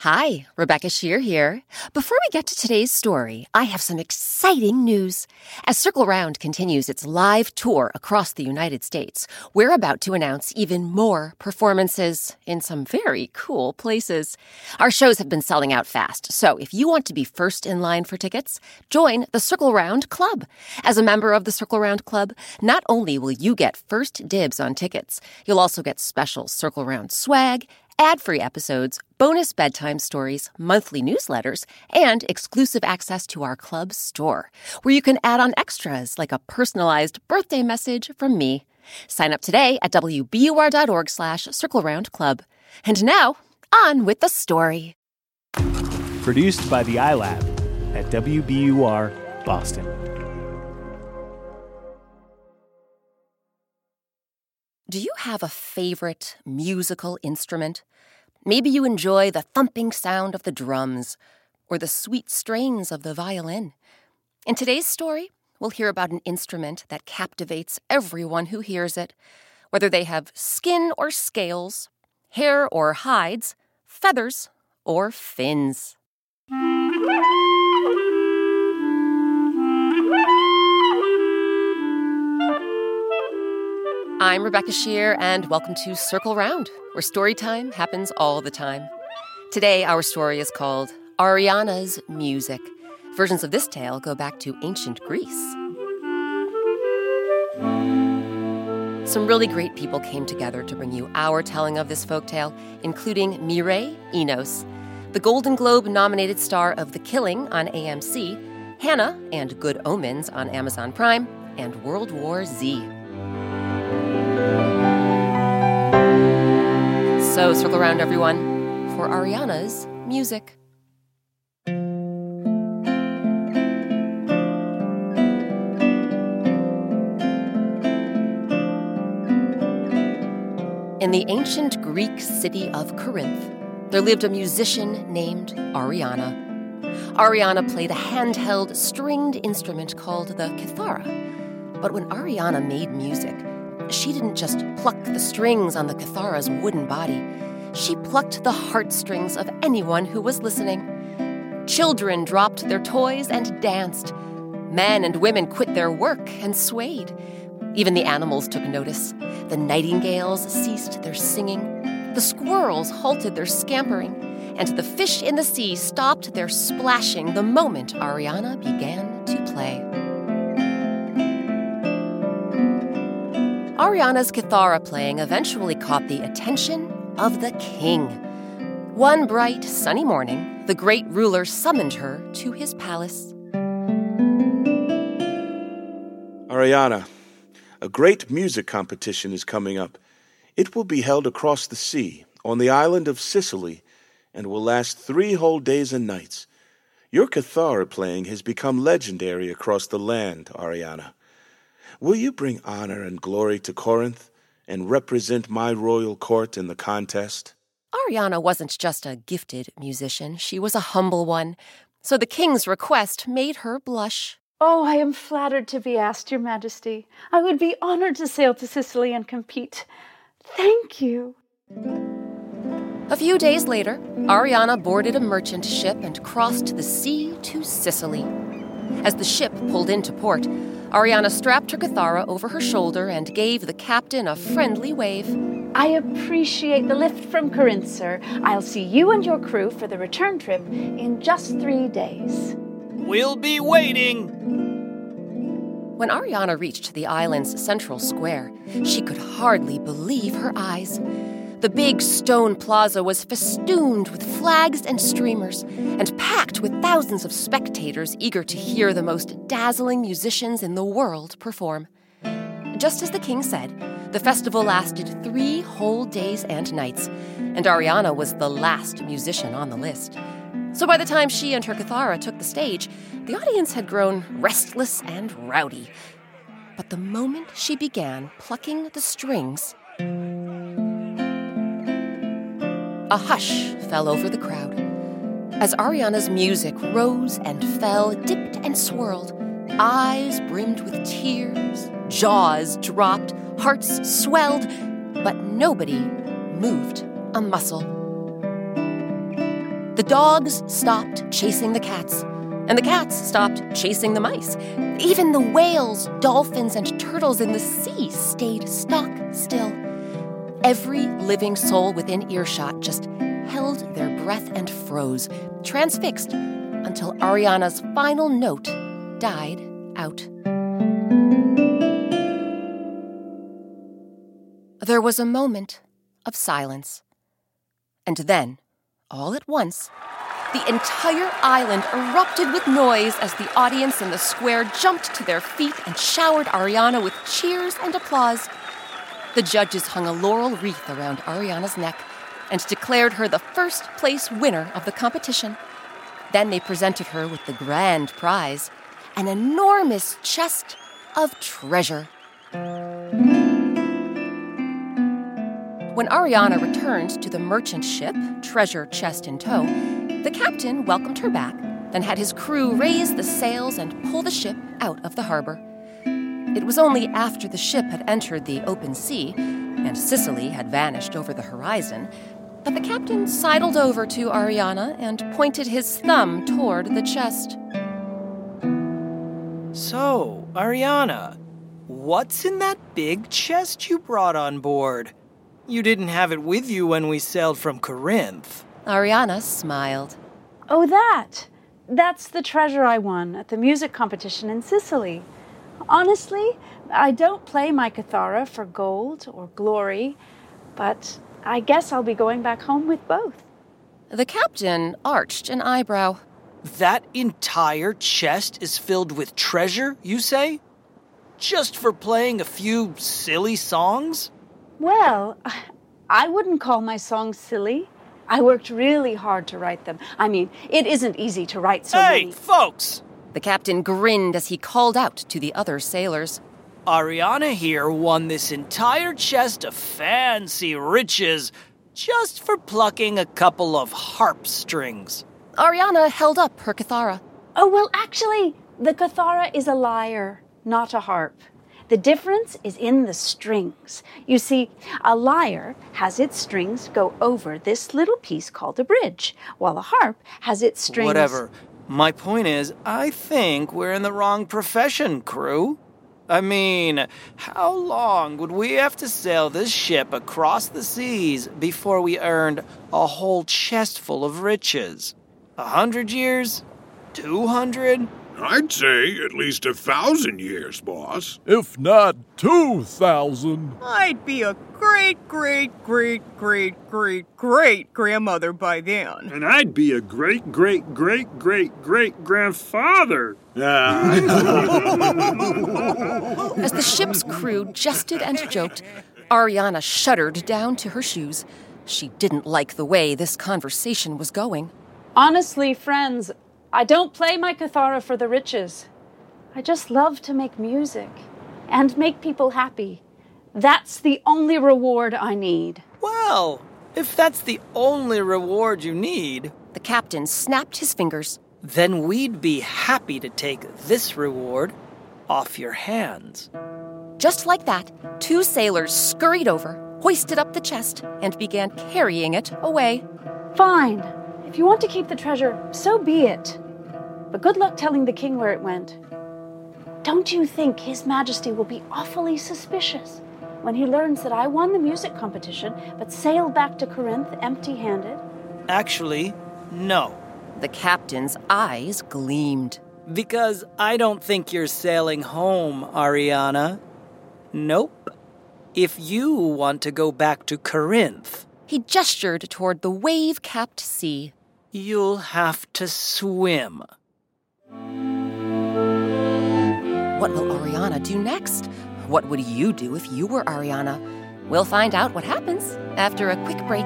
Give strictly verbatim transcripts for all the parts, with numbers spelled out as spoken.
Hi, Rebecca Shear here. Before we get to today's story, I have some exciting news. As Circle Round continues its live tour across the United States, we're about to announce even more performances in some very cool places. Our shows have been selling out fast, so if you want to be first in line for tickets, join the Circle Round Club. As a member of the Circle Round Club, not only will you get first dibs on tickets, you'll also get special Circle Round swag, ad-free episodes, bonus bedtime stories, monthly newsletters, and exclusive access to our club store, where you can add on extras like a personalized birthday message from me. Sign up today at wbur.org slash Circle Round Club. And now, on with the story. Produced by the iLab at W B U R Boston. Do you have a favorite musical instrument? Maybe you enjoy the thumping sound of the drums or the sweet strains of the violin. In today's story, we'll hear about an instrument that captivates everyone who hears it, whether they have skin or scales, hair or hides, feathers or fins. I'm Rebecca Shear, and welcome to Circle Round, where story time happens all the time. Today, our story is called Ariana's Music. Versions of this tale go back to ancient Greece. Some really great people came together to bring you our telling of this folktale, including Mireille Enos, the Golden Globe-nominated star of The Killing on A M C, Hannah and Good Omens on Amazon Prime, and World War Z. So circle around, everyone, for Ariana's Music. In the ancient Greek city of Corinth, there lived a musician named Ariana. Ariana played a handheld stringed instrument called the kithara. But when Ariana made music, she didn't just pluck the strings on the kithara's wooden body. She plucked the heartstrings of anyone who was listening. Children dropped their toys and danced. Men and women quit their work and swayed. Even the animals took notice. The nightingales ceased their singing. The squirrels halted their scampering. And the fish in the sea stopped their splashing the moment Ariana began to play. Ariana's kithara playing eventually caught the attention of the king. One bright, sunny morning, the great ruler summoned her to his palace. Ariana, a great music competition is coming up. It will be held across the sea, on the island of Sicily, and will last three whole days and nights. Your kithara playing has become legendary across the land, Ariana. Will you bring honor and glory to Corinth and represent my royal court in the contest? Ariana wasn't just a gifted musician, she was a humble one, so the king's request made her blush. Oh, I am flattered to be asked, Your Majesty. I would be honored to sail to Sicily and compete. Thank you. A few days later, Ariana boarded a merchant ship and crossed the sea to Sicily. As the ship pulled into port, Ariana strapped her kithara over her shoulder and gave the captain a friendly wave. I appreciate the lift from Corinth, sir. I'll see you and your crew for the return trip in just three days. We'll be waiting. When Ariana reached the island's central square, she could hardly believe her eyes. The big stone plaza was festooned with flags and streamers and packed with thousands of spectators eager to hear the most dazzling musicians in the world perform. Just as the king said, the festival lasted three whole days and nights, and Ariana was the last musician on the list. So by the time she and her kithara took the stage, the audience had grown restless and rowdy. But the moment she began plucking the strings, a hush fell over the crowd. As Ariana's music rose and fell, dipped and swirled, eyes brimmed with tears, jaws dropped, hearts swelled, but nobody moved a muscle. The dogs stopped chasing the cats, and the cats stopped chasing the mice. Even the whales, dolphins, and turtles in the sea stayed stock still. Every living soul within earshot just held their breath and froze, transfixed, until Ariana's final note died out. There was a moment of silence. And then, all at once, the entire island erupted with noise as the audience in the square jumped to their feet and showered Ariana with cheers and applause. The judges hung a laurel wreath around Ariana's neck and declared her the first place winner of the competition. Then they presented her with the grand prize, an enormous chest of treasure. When Ariana returned to the merchant ship, treasure chest in tow, the captain welcomed her back, then had his crew raise the sails and pull the ship out of the harbor. It was only after the ship had entered the open sea and Sicily had vanished over the horizon that the captain sidled over to Ariana and pointed his thumb toward the chest. So, Ariana, what's in that big chest you brought on board? You didn't have it with you when we sailed from Corinth. Ariana smiled. Oh, that. That's the treasure I won at the music competition in Sicily. Honestly, I don't play my kithara for gold or glory, but I guess I'll be going back home with both. The captain arched an eyebrow. That entire chest is filled with treasure, you say? Just for playing a few silly songs? Well, I wouldn't call my songs silly. I worked really hard to write them. I mean, it isn't easy to write so hey, many... Hey, folks! The captain grinned as he called out to the other sailors. Ariana here won this entire chest of fancy riches just for plucking a couple of harp strings. Ariana held up her kithara. Oh, well, actually, the kithara is a lyre, not a harp. The difference is in the strings. You see, a lyre has its strings go over this little piece called a bridge, while a harp has its strings... Whatever. My point is, I think we're in the wrong profession, crew. I mean, how long would we have to sail this ship across the seas before we earned a whole chest full of riches? A hundred years? Two hundred? I'd say at least a thousand years, boss. If not two thousand. I'd be a great, great, great, great, great, great grandmother by then. And I'd be a great, great, great, great, great grandfather. As the ship's crew jested and joked, Ariana shuddered down to her shoes. She didn't like the way this conversation was going. Honestly, friends, I don't play my kithara for the riches. I just love to make music and make people happy. That's the only reward I need. Well, if that's the only reward you need... The captain snapped his fingers. Then we'd be happy to take this reward off your hands. Just like that, two sailors scurried over, hoisted up the chest, and began carrying it away. Fine. If you want to keep the treasure, so be it. But good luck telling the king where it went. Don't you think His Majesty will be awfully suspicious when he learns that I won the music competition but sailed back to Corinth empty-handed? Actually, no. The captain's eyes gleamed. Because I don't think you're sailing home, Ariana. Nope. If you want to go back to Corinth... He gestured toward the wave-capped sea. You'll have to swim. What will Ariana do next? What would you do if you were Ariana? We'll find out what happens after a quick break.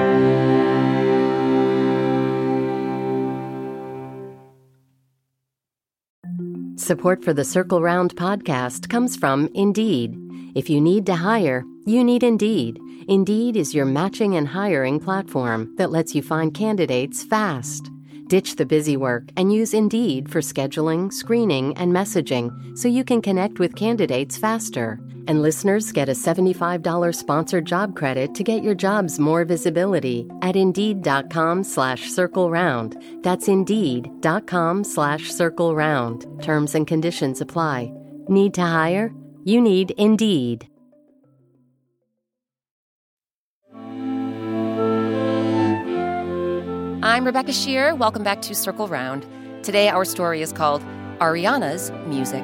Support for the Circle Round podcast comes from Indeed. If you need to hire, you need Indeed. Indeed is your matching and hiring platform that lets you find candidates fast. Ditch the busy work and use Indeed for scheduling, screening, and messaging so you can connect with candidates faster. And listeners get a seventy-five dollars sponsored job credit to get your jobs more visibility at Indeed.com slash Circle Round. That's Indeed.com slash Circle Round. Terms and conditions apply. Need to hire? You need Indeed. I'm Rebecca Shear. Welcome back to Circle Round. Today our story is called Ariana's Music.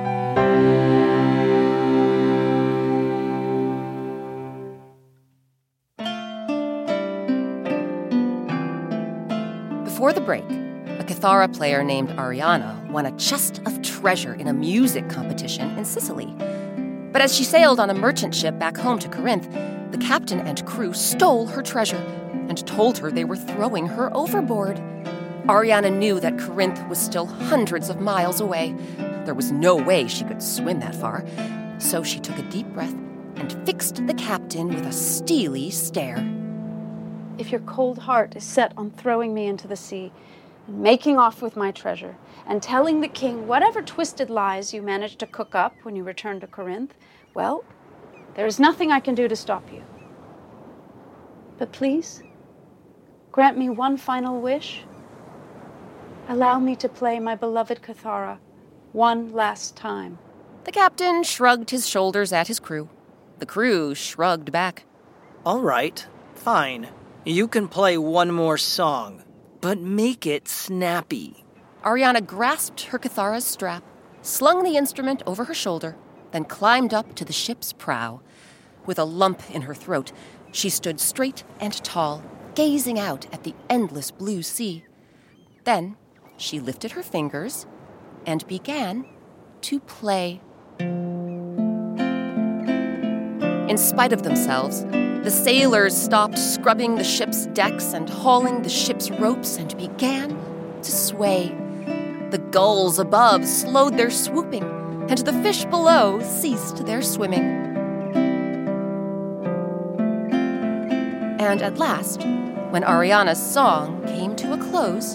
Before the break, a Kithara player named Ariana won a chest of treasure in a music competition in Sicily. But as she sailed on a merchant ship back home to Corinth, the captain and crew stole her treasure and told her they were throwing her overboard. Ariana knew that Corinth was still hundreds of miles away. There was no way she could swim that far. So she took a deep breath and fixed the captain with a steely stare. If your cold heart is set on throwing me into the sea, and making off with my treasure, and telling the king whatever twisted lies you managed to cook up when you returned to Corinth, well, there is nothing I can do to stop you. But please, grant me one final wish. Allow me to play my beloved Kithara one last time. The captain shrugged his shoulders at his crew. The crew shrugged back. All right, fine. You can play one more song, but make it snappy. Ariana grasped her Kithara's strap, slung the instrument over her shoulder, then climbed up to the ship's prow. With a lump in her throat, she stood straight and tall, gazing out at the endless blue sea. Then she lifted her fingers and began to play. In spite of themselves, the sailors stopped scrubbing the ship's decks and hauling the ship's ropes and began to sway. The gulls above slowed their swooping, and the fish below ceased their swimming. And at last, when Ariana's song came to a close,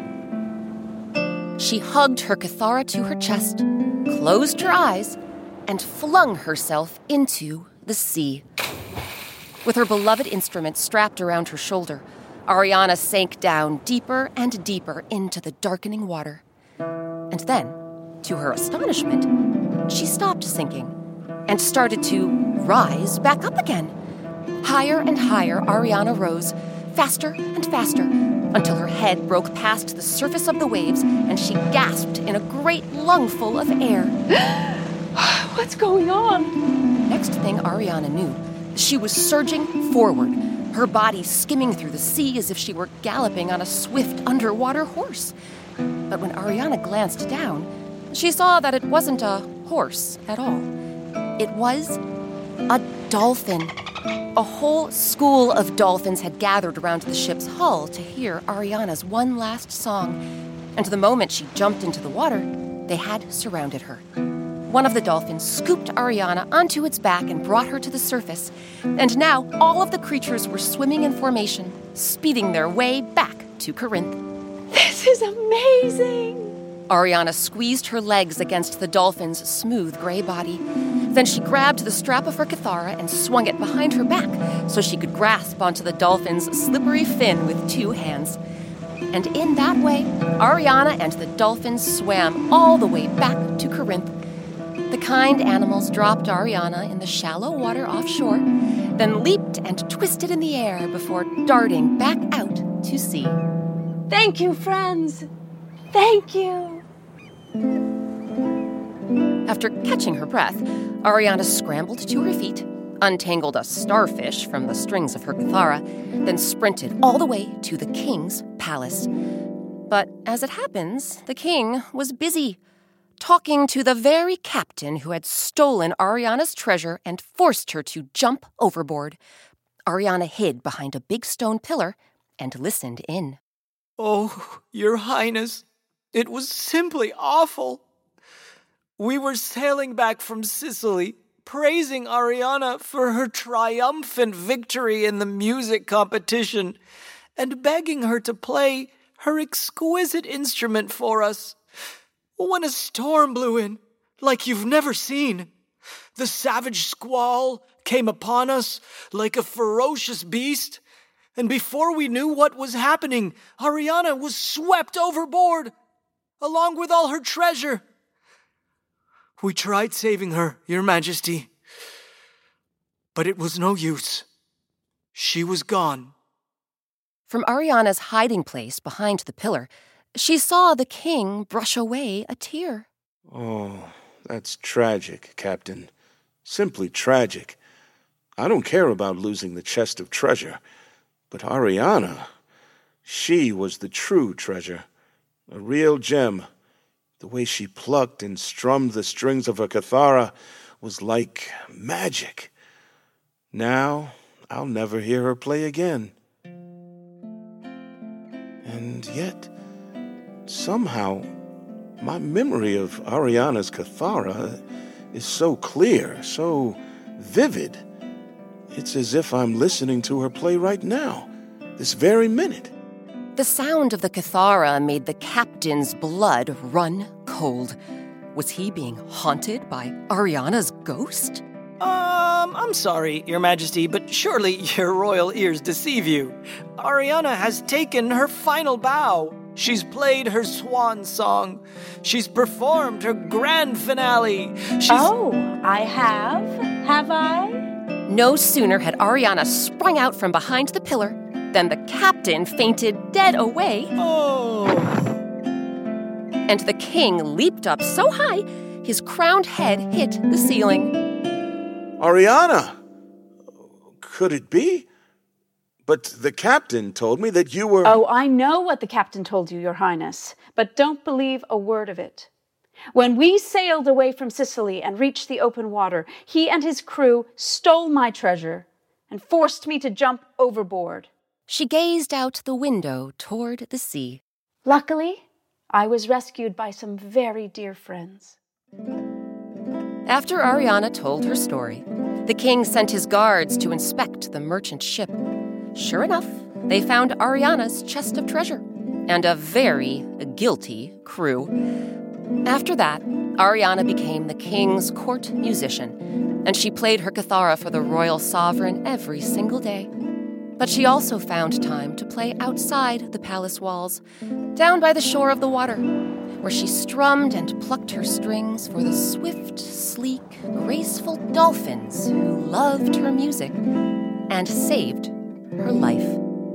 she hugged her Kithara to her chest, closed her eyes, and flung herself into the sea. With her beloved instrument strapped around her shoulder, Ariana sank down deeper and deeper into the darkening water. And then, to her astonishment, she stopped sinking and started to rise back up again. Higher and higher Ariana rose, faster and faster, until her head broke past the surface of the waves and she gasped in a great lungful of air. What's going on? Next thing Ariana knew, she was surging forward, her body skimming through the sea as if she were galloping on a swift underwater horse. But when Ariana glanced down, she saw that it wasn't a horse at all. It was a dolphin. A whole school of dolphins had gathered around the ship's hull to hear Ariana's one last song. And the moment she jumped into the water, they had surrounded her. One of the dolphins scooped Ariana onto its back and brought her to the surface. And now all of the creatures were swimming in formation, speeding their way back to Corinth. This is amazing! Ariana squeezed her legs against the dolphin's smooth gray body. Then she grabbed the strap of her Kithara and swung it behind her back so she could grasp onto the dolphin's slippery fin with two hands. And in that way, Ariana and the dolphins swam all the way back to Corinth. The kind animals dropped Ariana in the shallow water offshore, then leaped and twisted in the air before darting back out to sea. Thank you, friends! Thank you! After catching her breath, Ariana scrambled to her feet, untangled a starfish from the strings of her Kithara, then sprinted all the way to the king's palace. But as it happens, the king was busy, talking to the very captain who had stolen Ariana's treasure and forced her to jump overboard. Ariana hid behind a big stone pillar and listened in. Oh, Your Highness, it was simply awful. We were sailing back from Sicily, praising Ariana for her triumphant victory in the music competition, and begging her to play her exquisite instrument for us. When a storm blew in, like you've never seen, the savage squall came upon us like a ferocious beast, and before we knew what was happening, Ariana was swept overboard, along with all her treasure. We tried saving her, Your Majesty, but it was no use. She was gone. From Ariana's hiding place behind the pillar, she saw the king brush away a tear. Oh, that's tragic, Captain. Simply tragic. I don't care about losing the chest of treasure, but Ariana, she was the true treasure, a real gem. The way she plucked and strummed the strings of her kithara was like magic. Now, I'll never hear her play again. And yet, somehow, my memory of Ariana's kithara is so clear, so vivid. It's as if I'm listening to her play right now, this very minute. The sound of the kithara made the captain's blood run cold. Was he being haunted by Ariana's ghost? Um, I'm sorry, Your Majesty, but surely your royal ears deceive you. Ariana has taken her final bow. She's played her swan song. She's performed her grand finale. She's... Oh, I have? Have I? No sooner had Ariana sprung out from behind the pillar than the captain fainted dead away. Oh. And the king leaped up so high, his crowned head hit the ceiling. Ariana! Could it be? But the captain told me that you were... Oh, I know what the captain told you, Your Highness, but don't believe a word of it. When we sailed away from Sicily and reached the open water, he and his crew stole my treasure and forced me to jump overboard. She gazed out the window toward the sea. Luckily, I was rescued by some very dear friends. After Ariana told her story, the king sent his guards to inspect the merchant ship. Sure enough, they found Ariana's chest of treasure and a very guilty crew. After that, Ariana became the king's court musician, and she played her kithara for the royal sovereign every single day. But she also found time to play outside the palace walls, down by the shore of the water, where she strummed and plucked her strings for the swift, sleek, graceful dolphins who loved her music and saved her life.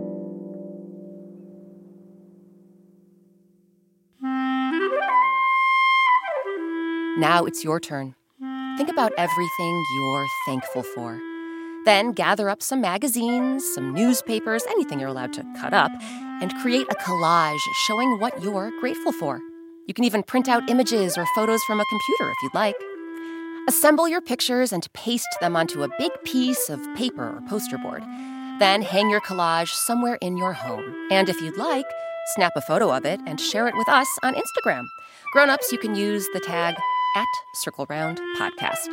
Now it's your turn. Think about everything you're thankful for. Then gather up some magazines, some newspapers, anything you're allowed to cut up, and create a collage showing what you're grateful for. You can even print out images or photos from a computer if you'd like. Assemble your pictures and paste them onto a big piece of paper or poster board. Then hang your collage somewhere in your home. And if you'd like, snap a photo of it and share it with us on Instagram. Grown-ups, you can use the tag at Circle Round Podcast.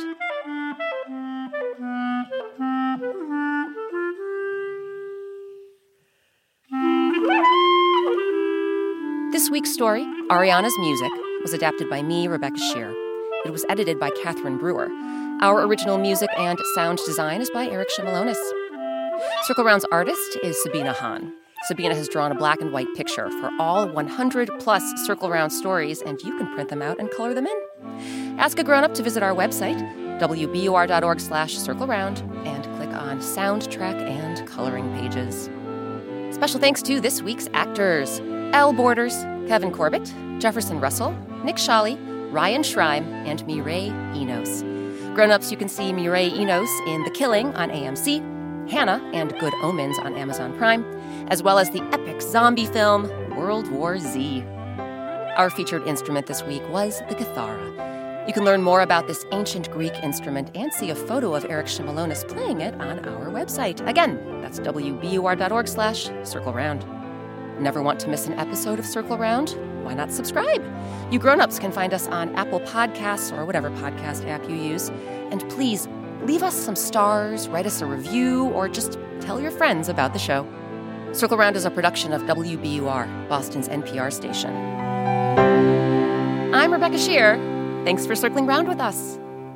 This week's story, Ariana's Music, was adapted by me, Rebecca Shear. It was edited by Catherine Brewer. Our original music and sound design is by Eric Shimalonis. Circle Round's artist is Sabina Hahn. Sabina has drawn a black and white picture for all one hundred plus Circle Round stories, and you can print them out and color them in. Ask a grown-up to visit our website, w b u r dot org slash circle round, and click on soundtrack and coloring pages. Special thanks to this week's actors: Elle Borders, Kevin Corbett, Jefferson Russell, Nick Shawley, Ryan Schreim, and Mireille Enos. Grown-ups, you can see Mireille Enos in The Killing on A M C, Hannah and Good Omens on Amazon Prime, as well as the epic zombie film World War Z. Our featured instrument this week was the kithara. You can learn more about this ancient Greek instrument and see a photo of Eric Shimalonis playing it on our website. Again, that's w b u r dot org slash circle round. Never want to miss an episode of Circle Round? Why not subscribe? You grown-ups can find us on Apple Podcasts or whatever podcast app you use. And please, leave us some stars, write us a review, or just tell your friends about the show. Circle Round is a production of W B U R, Boston's N P R station. I'm Rebecca Shear. Thanks for circling round with us.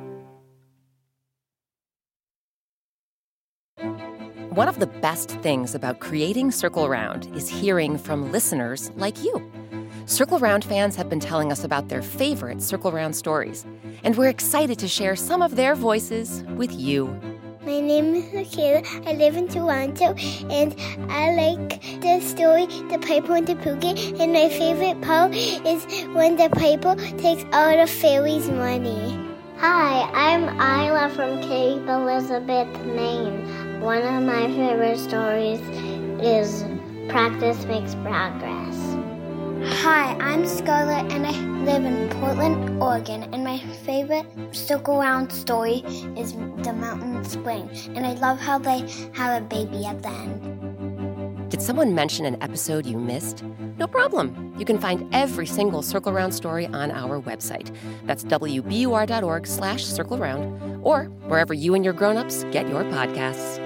One of the best things about creating Circle Round is hearing from listeners like you. Circle Round fans have been telling us about their favorite Circle Round stories, and we're excited to share some of their voices with you. My name is Michaela. I live in Toronto, and I like the story The Piper and the Pumpkin, and my favorite part is when the piper takes all the fairies' money. Hi, I'm Isla from Cape Elizabeth, Maine. One of my favorite stories is Practice Makes Progress. Hi, I'm Scarlett, and I live in Portland, Oregon, and my favorite Circle Round story is The Mountain Spring, and I love how they have a baby at the end. Did someone mention an episode you missed? No problem. You can find every single Circle Round story on our website. That's W B U R dot org slash Circle Round, or wherever you and your grown-ups get your podcasts.